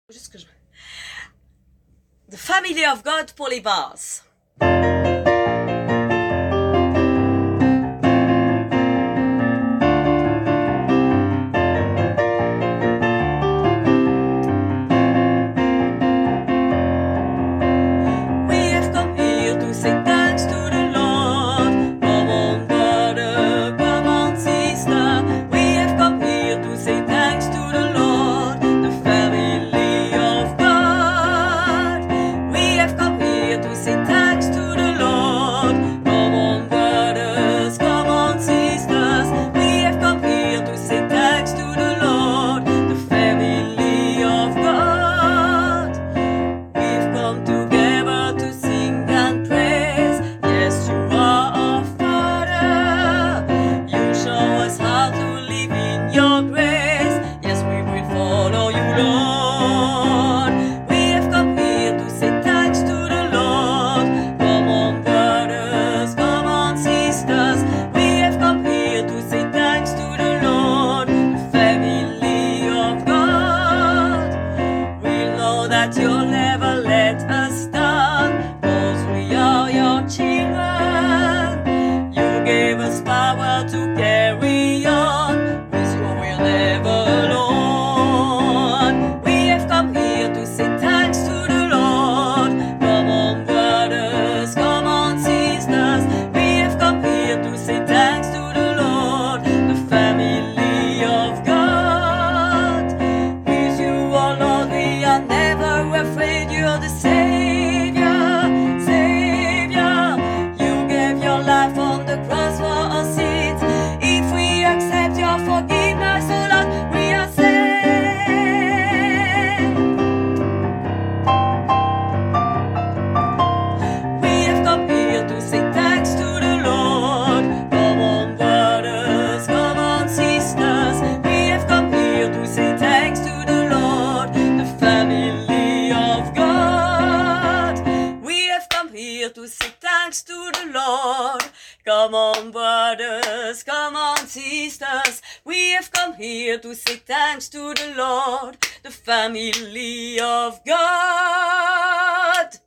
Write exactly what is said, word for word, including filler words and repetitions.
Juste que je... The Family of God pour les basses. That you'll never let us down, 'cause we are your children. You gave us power to carry on, with you we're never alone. We have come here to say thanks to the Lord. Come on brothers, come on sisters, we have come here to say thanks to the Lord, the family of God. With you, oh Lord, we are never afraid. You're the Savior, Savior. You gave your life on the cross for our sins. If we accept your forgiveness, oh Lord, we are saved. We have come here to say thanks to the Lord. Come on brothers, come on sisters, we have come here to say thanks to the Lord, the family of God. We have come here to say thanks to the Lord. Come on brothers, come on sisters, we have come here to say thanks to the Lord, the family of God.